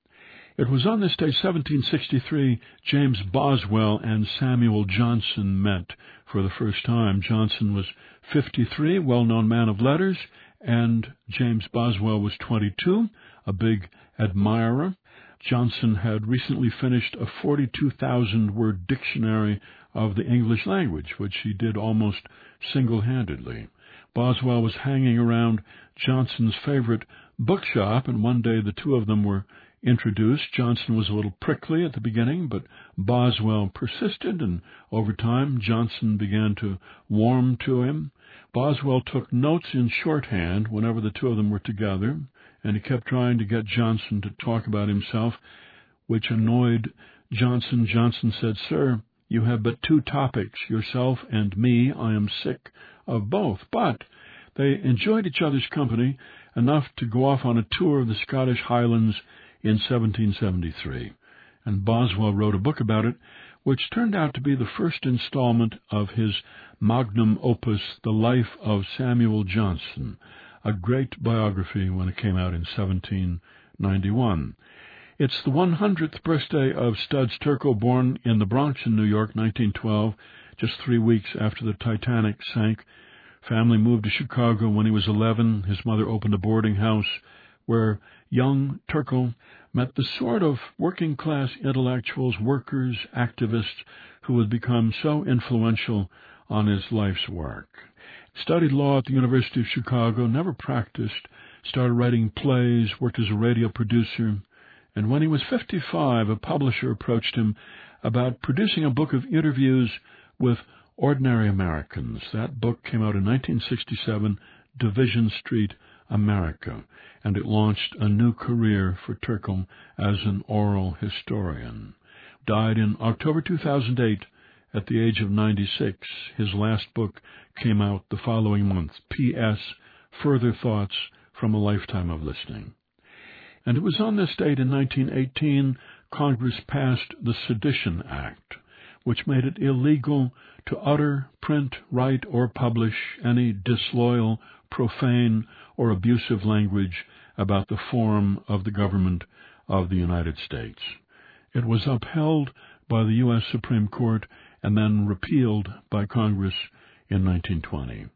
S: It was on this day, seventeen sixty-three, James Boswell and Samuel Johnson met for the first time. Johnson was fifty-three, well-known man of letters, and James Boswell was twenty-two, a big admirer. Johnson had recently finished a forty-two thousand word dictionary of the English language, which he did almost single-handedly. Boswell was hanging around Johnson's favorite bookshop, and one day the two of them were introduced. Johnson was a little prickly at the beginning, but Boswell persisted, and over time Johnson began to warm to him. Boswell took notes in shorthand whenever the two of them were together, and he kept trying to get Johnson to talk about himself, which annoyed Johnson. Johnson said, "Sir, you have but two topics, yourself and me. I am sick of both." But they enjoyed each other's company enough to go off on a tour of the Scottish Highlands in seventeen seventy-three. And Boswell wrote a book about it, which turned out to be the first installment of his magnum opus, The Life of Samuel Johnson, a great biography when it came out in seventeen ninety-one. It's the one hundredth birthday of Studs Terkel, born in the Bronx in New York, nineteen twelve, just three weeks after the Titanic sank. Family moved to Chicago when he was eleven. His mother opened a boarding house where young Terkel met the sort of working-class intellectuals, workers, activists who would become so influential on his life's work. Studied law at the University of Chicago, never practiced, started writing plays, worked as a radio producer, and when he was fifty-five, a publisher approached him about producing a book of interviews with ordinary Americans. That book came out in nineteen sixty-seven, Division Street, America, and it launched a new career for Terkel as an oral historian. Died in October two thousand eight at the age of ninety-six. His last book came out the following month, P S. Further Thoughts from a Lifetime of Listening. And it was on this date in nineteen eighteen Congress passed the Sedition Act, which made it illegal to utter, print, write, or publish any disloyal, profane, or abusive language about the form of the government of the United States. It was upheld by the U S Supreme Court and then repealed by Congress in nineteen twenty.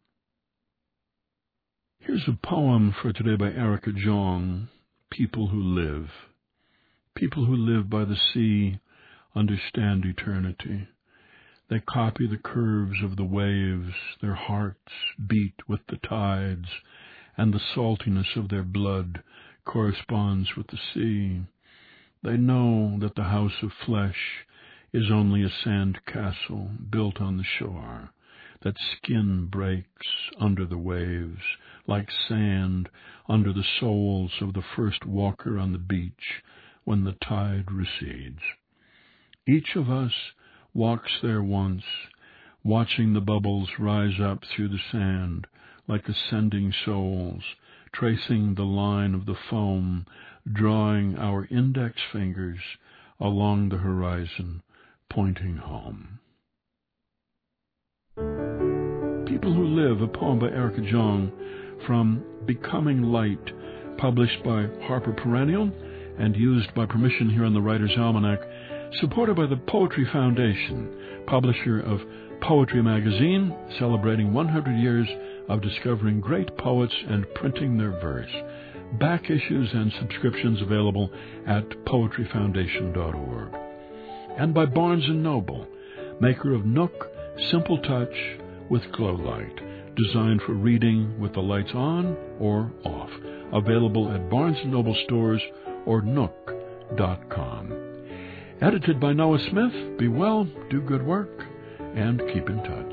S: Here's a poem for today by Erica Jong, People Who Live. People who live by the sea understand eternity. They copy the curves of the waves, their hearts beat with the tides, and the saltiness of their blood corresponds with the sea. They know that the house of flesh is only a sand castle built on the shore, that skin breaks under the waves, like sand under the soles of the first walker on the beach when the tide recedes. Each of us walks there once, watching the bubbles rise up through the sand like ascending souls, tracing the line of the foam, drawing our index fingers along the horizon, pointing home. People Who Live, a poem by Erica Jong from Becoming Light, published by Harper Perennial and used by permission here on the Writer's Almanac, supported by the Poetry Foundation, publisher of Poetry Magazine, celebrating one hundred years of discovering great poets and printing their verse. Back issues and subscriptions available at poetry foundation dot org. And by Barnes and Noble, maker of Nook Simple Touch with Glow Light, designed for reading with the lights on or off. Available at Barnes and Noble stores or nook dot com. Edited by Noah Smith. Be well, do good work, and keep in touch.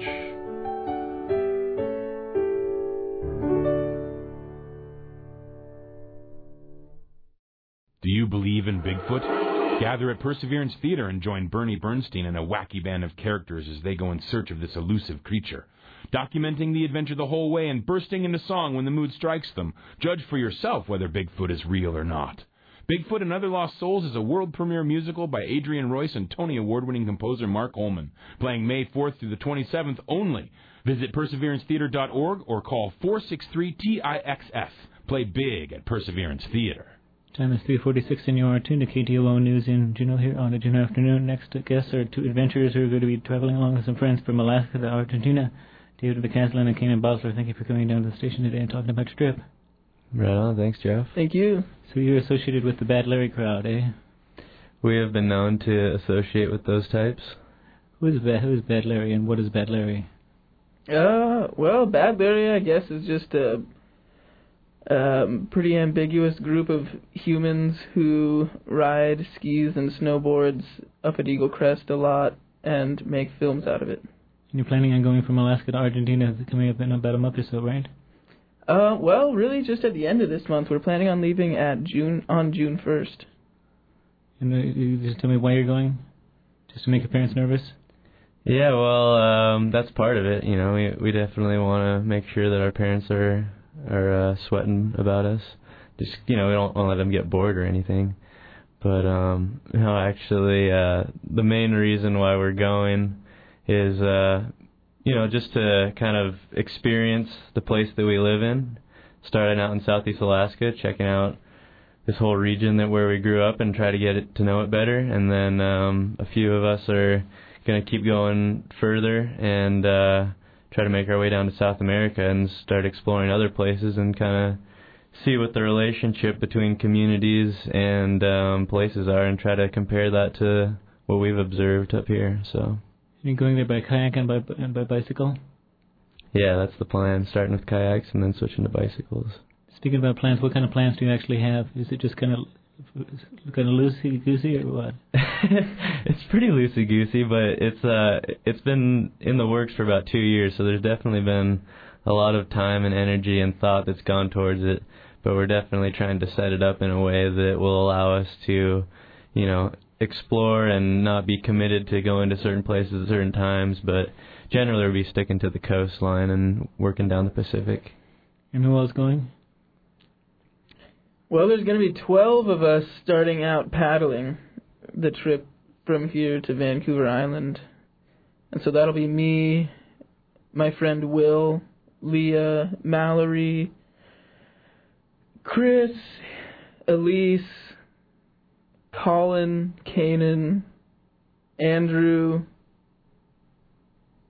T: Do you believe in Bigfoot? Gather at Perseverance Theater and join Bernie Bernstein and a wacky band of characters as they go in search of this elusive creature. Documenting the adventure the whole way and bursting into song when the mood strikes them. Judge for yourself whether Bigfoot is real or not. Bigfoot and Other Lost Souls is a world premiere musical by Adrian Royce and Tony Award-winning composer Mark Ullman, playing May fourth through the twenty-seventh only. Visit perseverance theater dot org or call four six three T I X S. Play big at Perseverance Theater.
A: Time is three forty-six and you are tuned to K T O O News in Juneau here on a Juneau afternoon. Next guests are two adventurers who are going to be traveling along with some friends from Alaska to Argentina. David McCaslin and Kanan Bosler, thank you for coming down to the station today and talking about your trip.
U: Right on, thanks, Jeff.
V: Thank you.
A: So you're associated with the Bad Larry crowd, eh?
U: We have been known to associate with those types.
A: Who is Bad, who is Bad Larry and what is Bad Larry?
V: Uh, well, Bad Larry, I guess, is just a um, pretty ambiguous group of humans who ride skis and snowboards up at Eagle Crest a lot and make films out of it.
A: And you're planning on going from Alaska to Argentina coming up in about a month or so, right?
V: Uh, well, really, just at the end of this month. We're planning on leaving at June on June first.
A: And uh, you just tell me why you're going? Just to make your parents nervous?
U: Yeah, well, um, that's part of it. You know, we we definitely want to make sure that our parents are are uh, sweating about us. Just you know, we don't want to let them get bored or anything. But um, no, actually, uh, the main reason why we're going is. Uh, You know, just to kind of experience the place that we live in, starting out in Southeast Alaska, checking out this whole region that where we grew up and try to get it, to know it better. And then um, a few of us are going to keep going further and uh, try to make our way down to South America and start exploring other places and kind of see what the relationship between communities and um, places are and try to compare that to what we've observed up here. So.
A: You're going there by kayak and by and by bicycle?
U: Yeah, that's the plan, starting with kayaks and then switching to bicycles.
A: Speaking about plans, what kind of plans do you actually have? Is it just kind of kind of loosey-goosey or what?
U: It's pretty loosey-goosey, but it's uh it's been in the works for about two years, so there's definitely been a lot of time and energy and thought that's gone towards it, but we're definitely trying to set it up in a way that will allow us to, you know, explore and not be committed to going to certain places at certain times, but generally we'll be sticking to the coastline and working down the Pacific.
A: And who else going?
V: Well, there's going to be twelve of us starting out paddling the trip from here to Vancouver Island. And so that'll be me, my friend Will, Leah, Mallory, Chris, Elise, Colin, Kanan, Andrew.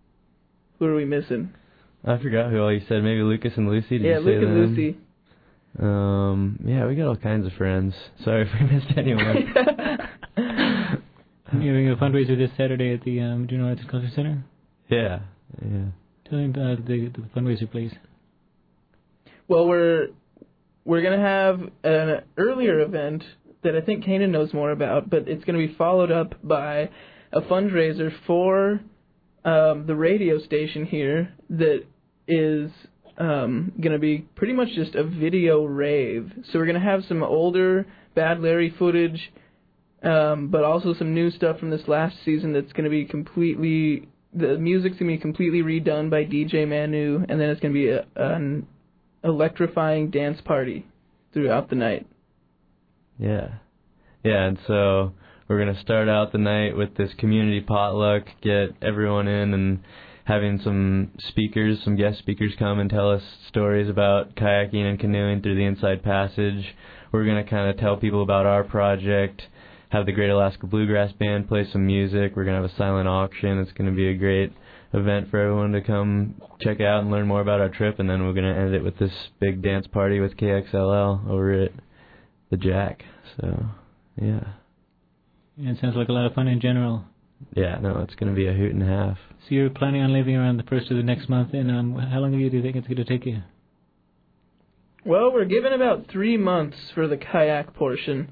V: Who are we missing?
U: I forgot who all you said. Maybe Lucas and Lucy. Did
V: yeah,
U: you say
V: Luke and
U: them?
V: Lucy.
U: Um, yeah, we got all kinds of friends. Sorry if we missed anyone.
A: You're having a fundraiser this Saturday at the um, Juneau Arts and Culture Center?
U: Yeah, yeah.
A: Tell me about the, the fundraiser, please.
V: Well, we're we're going to have an earlier event that I think Kanan knows more about, but it's going to be followed up by a fundraiser for um, the radio station here that is um, going to be pretty much just a video rave. So we're going to have some older Bad Larry footage, um, but also some new stuff from this last season that's going to be completely... The music's going to be completely redone by D J Manu, and then it's going to be a, an electrifying dance party throughout the night.
U: Yeah. Yeah, and so we're going to start out the night with this community potluck, get everyone in, and having some speakers, some guest speakers come and tell us stories about kayaking and canoeing through the Inside Passage. We're going to kind of tell people about our project, have the Great Alaska Bluegrass Band play some music. We're going to have a silent auction. It's going to be a great event for everyone to come check out and learn more about our trip, and then we're going to end it with this big dance party with K X L L over at the Jack. So, yeah.
A: Yeah, it sounds like a lot of fun in general.
U: Yeah, no, it's going to be a hoot and a half.
A: So you're planning on leaving around the first of the next month, and um, how long do you think it's going to take you?
V: Well, we're given about three months for the kayak portion.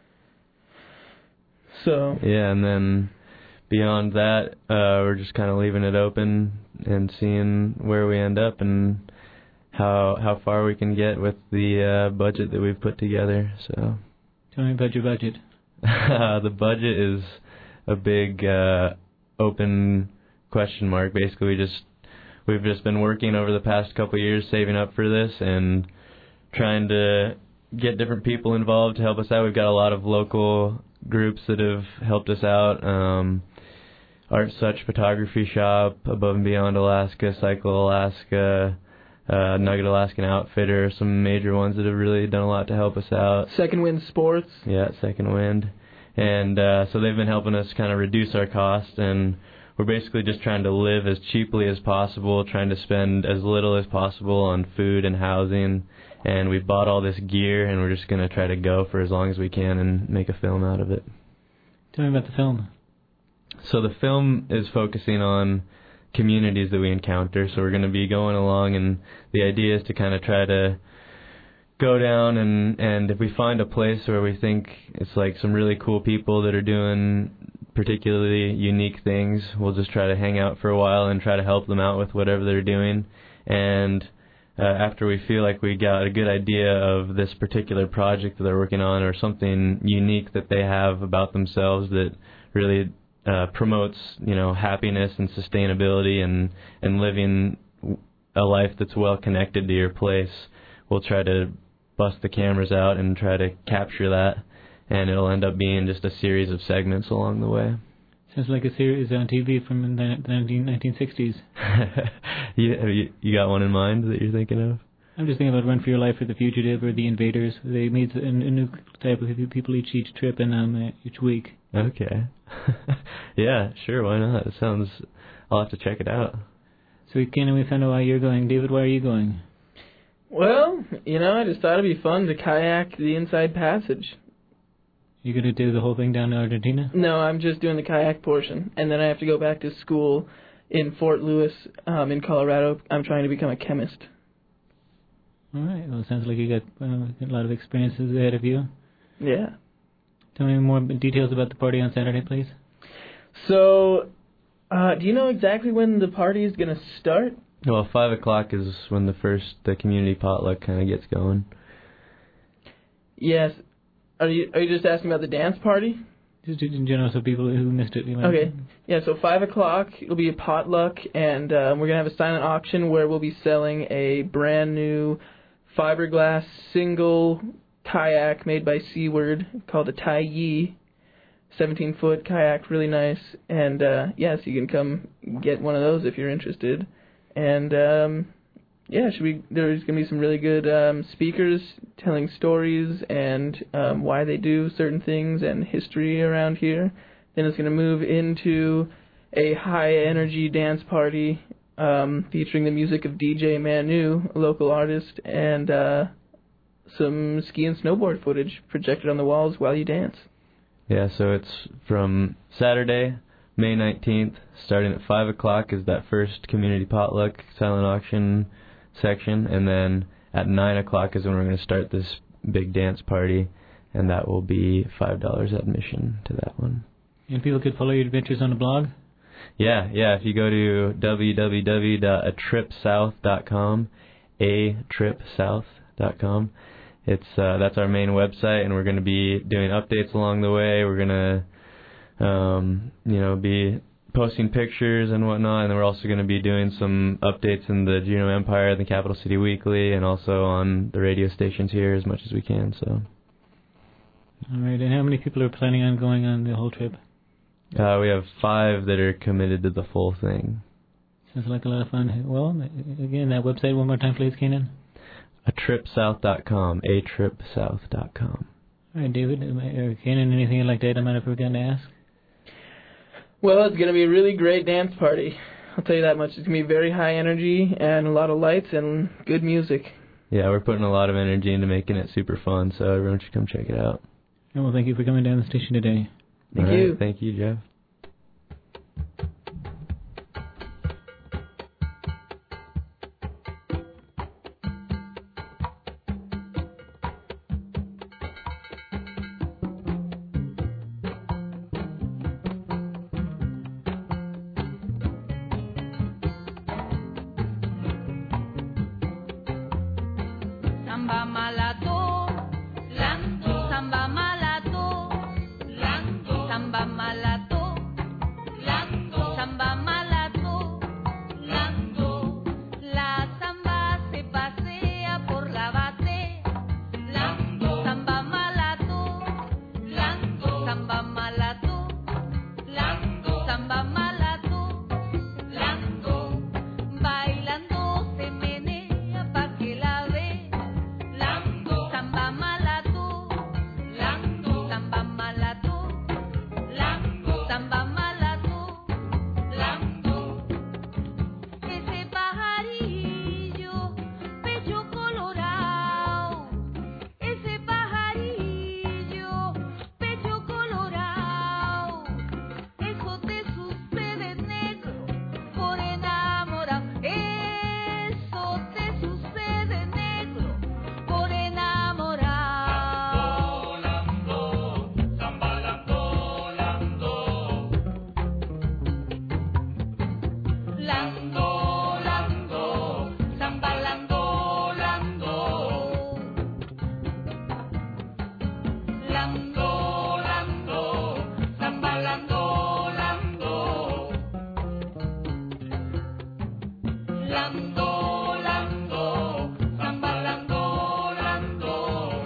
V: So
U: yeah, and then beyond that, uh, we're just kind of leaving it open and seeing where we end up and how how far we can get with the uh, budget that we've put together. So,
A: tell me about your budget.
U: The budget is a big uh, open question mark. Basically, we just we've just been working over the past couple of years saving up for this and trying to get different people involved to help us out. We've got a lot of local groups that have helped us out. Um, Art Such Photography Shop, Above and Beyond Alaska, Cycle Alaska, uh, Nugget Alaskan Outfitter, some major ones that have really done a lot to help us out.
V: Second Wind Sports.
U: Yeah, Second Wind. And uh, so they've been helping us kind of reduce our costs, and we're basically just trying to live as cheaply as possible, trying to spend as little as possible on food and housing. And we bought all this gear, and we're just going to try to go for as long as we can and make a film out of it.
A: Tell me about the film.
U: So the film is focusing on communities that we encounter. So we're going to be going along, and the idea is to kind of try to go down, and, and if we find a place where we think it's like some really cool people that are doing particularly unique things, we'll just try to hang out for a while and try to help them out with whatever they're doing. And Uh, after we feel like we got a good idea of this particular project that they're working on or something unique that they have about themselves that really uh, promotes, you know, happiness and sustainability and, and living a life that's well connected to your place, we'll try to bust the cameras out and try to capture that, and it'll end up being just a series of segments along the way.
A: Sounds like a series on T V from the nineteen sixties.
U: you, you got one in mind that you're thinking of?
A: I'm just thinking about Run for Your Life or The Fugitive or The Invaders. They made a, a new type of people each each trip and um each week.
U: Okay. Yeah, sure, why not? It sounds... I'll have to check it out.
A: So, Kenan, we found out why you're going. David, why are you going?
V: Well, you know, I just thought it'd be fun to kayak the Inside Passage.
A: You going to do the whole thing down to Argentina?
V: No, I'm just doing the kayak portion, and then I have to go back to school in Fort Lewis, um, in Colorado. I'm trying to become a chemist.
A: All right. Well, it sounds like you got uh, a lot of experiences ahead of you.
V: Yeah.
A: Tell me more details about the party on Saturday, please.
V: So, uh, do you know exactly when the party is going to start?
U: Well, five o'clock is when the first the community potluck kind of gets going.
V: Yes. Are you are you just asking about the dance party?
A: Just in general, so people who missed it. You might
V: Okay. Yeah, so five o'clock, it'll be a potluck, and um, we're going to have a silent auction where we'll be selling a brand new fiberglass single kayak made by Seaward called a Tai Yi. seventeen-foot kayak, really nice. And, uh, yes, you can come get one of those if you're interested. And, um... yeah, should we, there's going to be some really good um, speakers telling stories and um, why they do certain things and history around here. Then it's going to move into a high-energy dance party um, featuring the music of D J Manu, a local artist, and uh, some ski and snowboard footage projected on the walls while you dance.
U: Yeah, so it's from Saturday, May nineteenth, starting at five o'clock is that first community potluck silent auction section, and then at nine o'clock is when we're going to start this big dance party, and that will be five dollars admission to that one.
A: And people could follow your adventures on the blog?
U: Yeah, yeah, if you go to w w w dot a trip south dot com, a trip south dot com, it's uh, that's our main website, and we're going to be doing updates along the way. We're going to, um, you know, be posting pictures and whatnot, and then we're also going to be doing some updates in the Juneau Empire, the Capital City Weekly, and also on the radio stations here as much as we can. So.
A: All right, and how many people are planning on going on the whole trip?
U: Uh, we have five that are committed to the full thing.
A: Sounds like a lot of fun. Well, again, that website one more time, please, Keenan.
U: a trip south dot com, a trip south dot com.
A: All right, David, or Keenan, anything you'd like to add I might have forgotten to ask?
V: Well, it's going to be a really great dance party. I'll tell you that much. It's going to be very high energy and a lot of lights and good music.
U: Yeah, we're putting a lot of energy into making it super fun, so everyone should come check it out.
A: And well, thank you for coming down the station today.
V: Thank
U: All
V: you.
U: Right, thank you, Jeff.
Q: Samba malato, lando, samba malato, lando, samba malato, lando, samba malato, lando. La samba se pasea por la base, lando, samba malato, lando, samba malato, lando, samba malato, lando. Bailando se menea pa' que la ve. Samba malato, lando, samba malato, lando, samba malato, lando. Ese pajarillo, pecho colorado, ese pajarillo, pecho colorado. Eso te sucede, negro, por enamorado. Eso te sucede, negro, por enamorado. Lando, lando, samba lando, lando. Lando, lando, samba lando, lando. Lando, lando, samba lando, lando.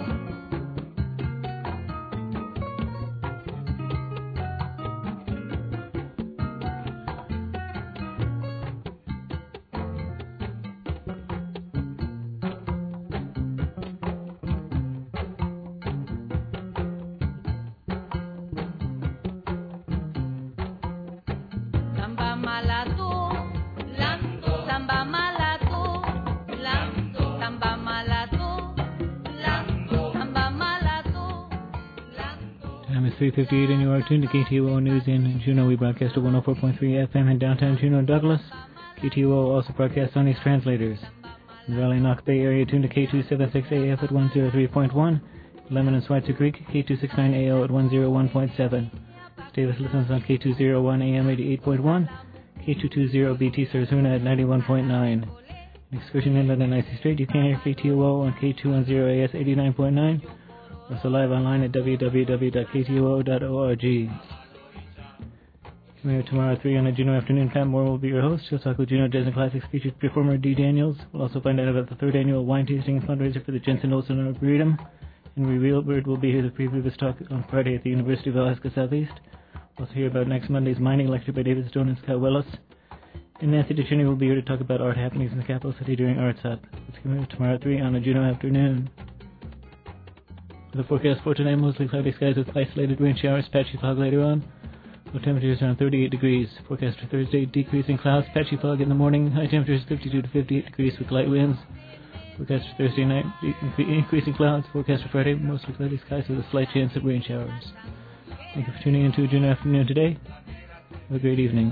Q: Samba malato, lando, samba malato, lando, samba malato, lando, samba malato, lando.
A: Time is three fifty-eight and you are tuned to K T O O News in Juneau. We broadcast at one oh four point three F M in downtown Juneau, Douglas. K T O O also broadcasts on these translators. In the Valley Knox Bay area, tuned to K two seventy-six A F at one oh three point one. Lemon and Swatzer Creek, K two sixty-nine A O at one oh one point seven. Davis listens on K two oh one A M eighty-eight point one. K two twenty B T Sarzuna at ninety-one point nine. Excursion inland and Icy Strait, you can hear K T O O on K two ten A S eighty-nine point nine. Also live online at w w w dot k t o o dot org. Coming here tomorrow at three on the Juneau Afternoon, Pat Moore will be your host. She'll talk with Juneau Jazz and Classics featured performer Dee Daniels. We'll also find out about the third annual wine tasting fundraiser for the Jensen Olson Arboretum. Henry Wheelbird will be here to preview this talk on Friday at the University of Alaska Southeast. We'll also hear about next Monday's mining lecture by David Stone and Scott Willis. And Nancy DeCheney will be here to talk about art happenings in the capital city during Arts Up. It's coming up tomorrow at three on the Juneau Afternoon. The forecast for tonight, mostly cloudy skies with isolated rain showers, patchy fog later on. Low temperatures around thirty-eight degrees. Forecast for Thursday, decreasing clouds, patchy fog in the morning. High temperatures fifty-two to fifty-eight degrees with light winds. Forecast for Thursday night, increasing clouds. Forecast for Friday, mostly cloudy skies with a slight chance of rain showers. Thank you for tuning in to Juno Afternoon today. Have a great evening.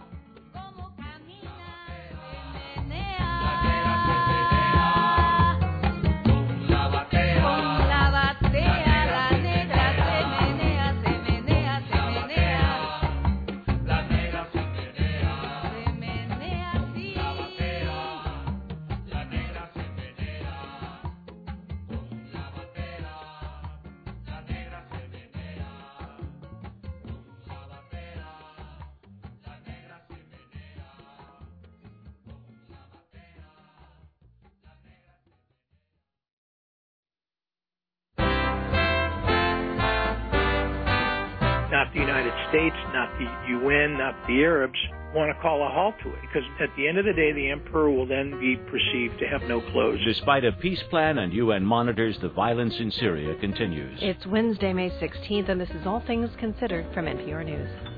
D: Not the United States, not the U N, not the Arabs want to call a halt to it, because at the end of the day, the emperor will then be perceived to have no clothes.
E: Despite a peace plan and U N monitors, the violence in Syria continues.
W: It's Wednesday, May sixteenth, and this is All Things Considered from N P R News.